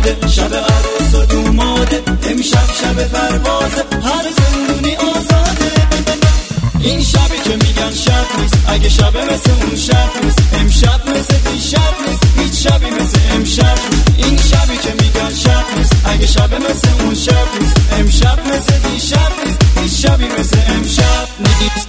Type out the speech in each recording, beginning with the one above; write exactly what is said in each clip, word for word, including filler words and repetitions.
اومده، شب عروس و دوماده، امشب شب پروازه، هر زندونی آزاده. این شبی که میگن شب نیست، اگه شب مثل اون شب نیست، امشب مثل دیشب نیست، هیچ شبی مثل امشب نیست. این شبی که میگن شب نیست، اگه شب مثل اون شب نیست، امشب مثل دیشب نیست، هیچ شبی مثل امشب نیست.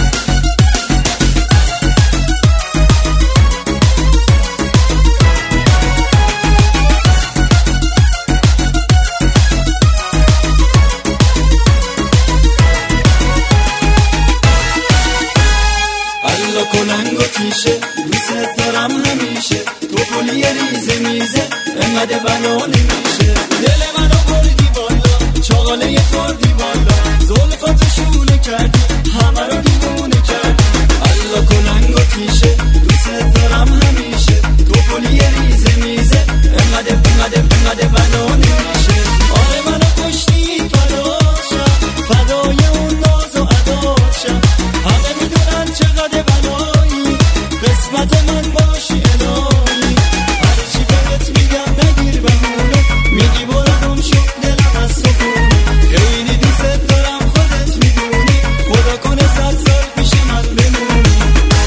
کلنگ و تیشه دوست دارم همیشه، تو گلی ریزه میزه انقدر بلا نمیشه. دل منو بردی بالا، چاقاله کردی بالا، زلفات شونه کردی همه رو دیوونه کردی. الله کلنگ و تیشه دوست دارم همیشه، تو گلی ریزه میزه انقدر انقدر انقدر بلا نمیشه. آره منو کشتی فراشم، فدای اون ناز و عداشم، همه میدونن چقدر بلایی قسمت من باشی الهی. هرچی بهت میگم نگیر بهونه، میگی برو گم شو دلم از سکونه. خیلی دوست دارم خودت میدونی، خدا کنه صد سال پیش من بمونی.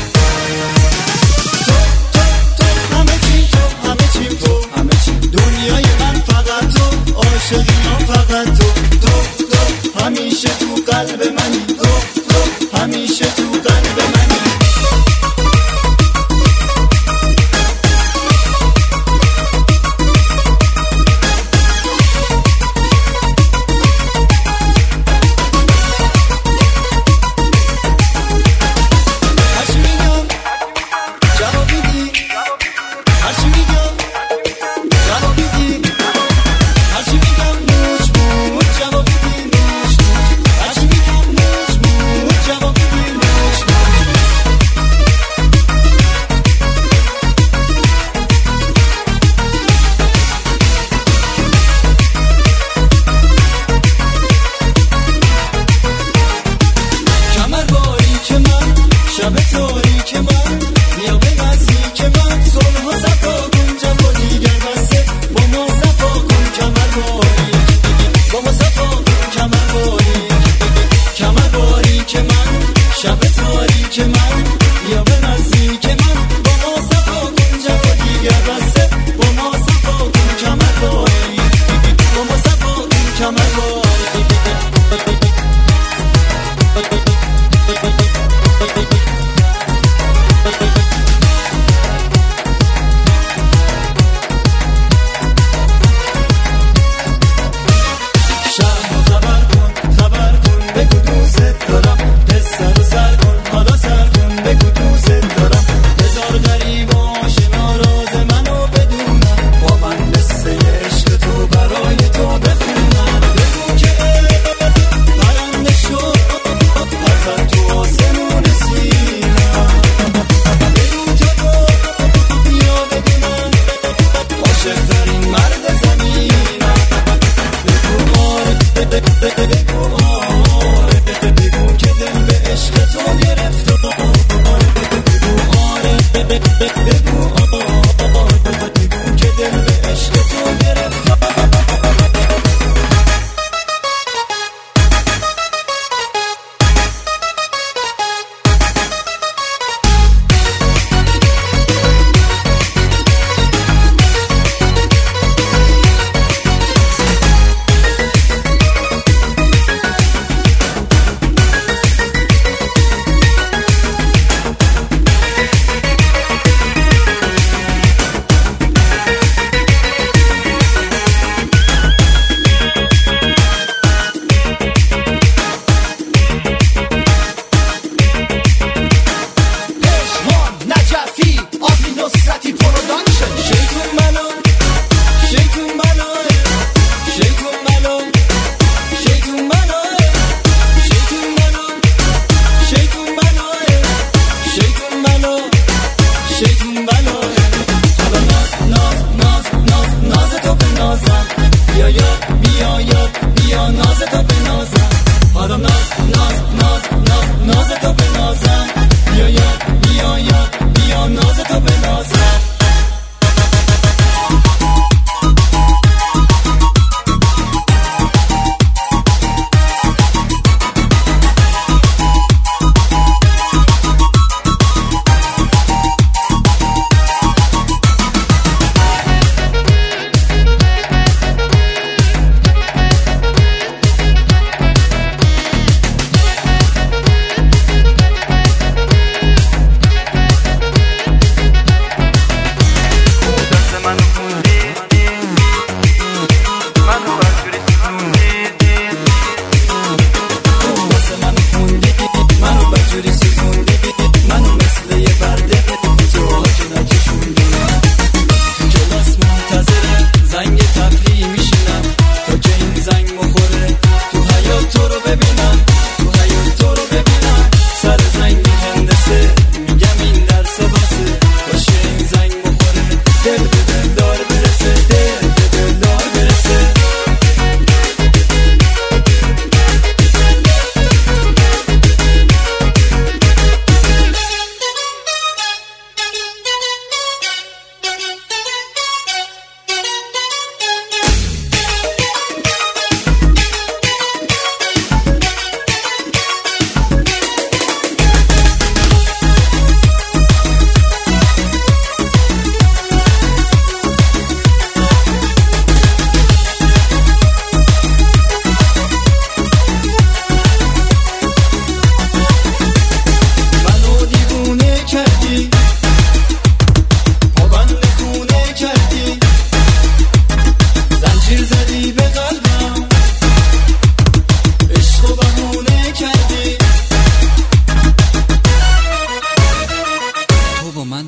تو تو تو همه چیم تو، همه چیم تو، همه چیم دنیای من فقط تو، عاشقی من فقط تو. تو تو همیشه تو قلب منی، تو تو همیشه تو قلب منی. شب تاریک من بیا به نزدیک من، صلح و صفا کن جفا دیگر بسته، با ما صفا کن کمر باریک، با ما صفا کن کمر باریک، کمر باریک من. شب تاریک من بیا به نزدیک من، با ما صفا کن جفا دیگر بسته، با ما صفا کن کمر باریک، با ما صفا کن کمر باریک.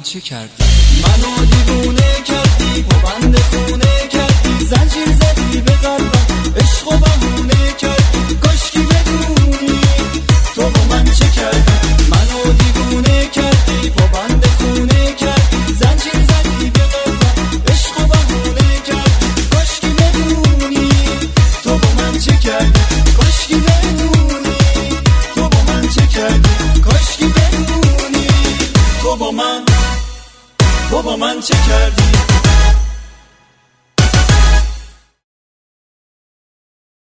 چه کردی؟ منو دیوونه کردی، پابند خونه کردی، زنجیر زدی به قلبم، عشق و بهونه کردی. کاشکی بدونی تو با من چه کردی. منو دیوونه کردی، پابند خونه کردی، زنجیر زدی به قلبم، عشق و بهونه کردی. کاشکی بدونی تو با من چه کردی. کاشکی بدونی تو با من چه کردی. کاشکی بدونی تو با من تو با من چه کردی.